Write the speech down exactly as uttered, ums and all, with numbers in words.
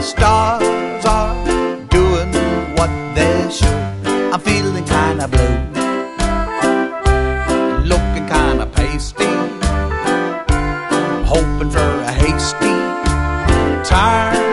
stars are doing what they should. I'm feeling kinda blue, looking kinda pasty, hoping for a hasty, tired